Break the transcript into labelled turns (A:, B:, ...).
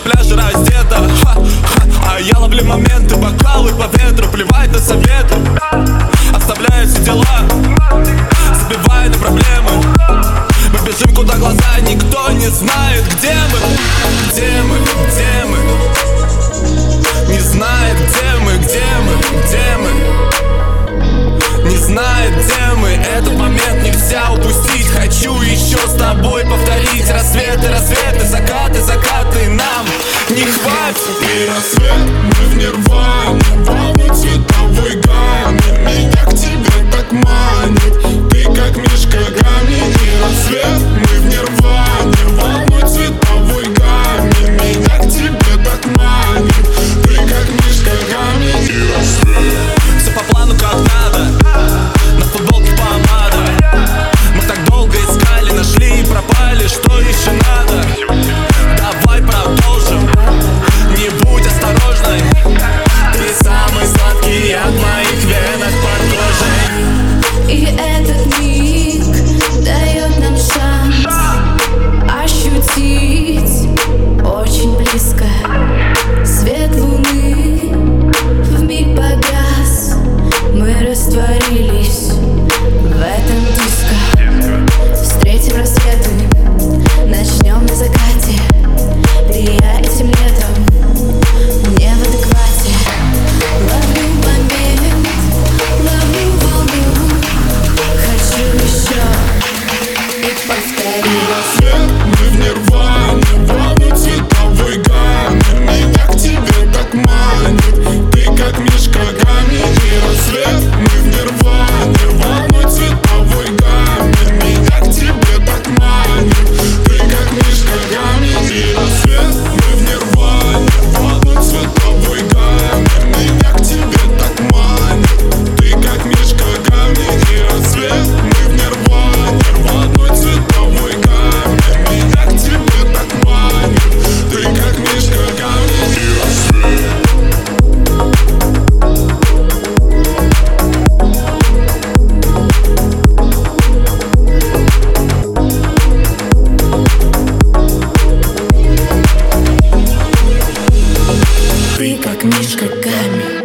A: пляже раздета, а я ловлю моменты, бокалы по ветру, плевать на советы, оставляю все дела, забиваю на проблемы. Мы бежим, куда глаза никто не знает. Где мы? Где мы? Где мы? Не знает, где мы, где мы, где мы. Не знает, где мы. Этот момент нельзя упустить. Хочу еще с тобой повторить. Рассветы, рассветы, закаты, закаты. Нам не хватит.
B: И рассвет, мы в нирване, волны цветовой гамме. Меня к тебе так манит, ты как мишка Гамми. И рассвет, мы в нирване, волны цветовой гамме. Меня к тебе так манит, ты как мишка Гамми. И рассвет.
A: Все по плану как надо, на футболке помада. Мы так долго искали, нашли и пропали. Что еще надо? Давай продолжим. Не будь осторожной. Ты самый сладкий яд в моих венах под кожей.
C: И этот миг дает нам шанс ощутить очень близко свет луны. Вмиг погас, мы растворились в этом диско. Встретим рассветы, начнем на закате. Ты и я этим летом не в адеквате. Ловлю момент, ловлю волну. Хочу еще и повторю.
B: Рассвет, мы в нирване, волны цветовой гамме. Меня к тебе так манит, ты как мишка Гамми. И рассвет, мы в нирване, волны цветовой гамме. Меня к тебе так манит, ты как мишка Гамми. И рассвет, мы в нирване, волны цветовой гамме. Меня к тебе так манит, ты как мишка Гамми. И рассвет, мы в нирване, волны цветовой гамме. Меня к тебе так манит, ты как мишка Гамми. И рассвет.
C: Ты как мишка Гамми.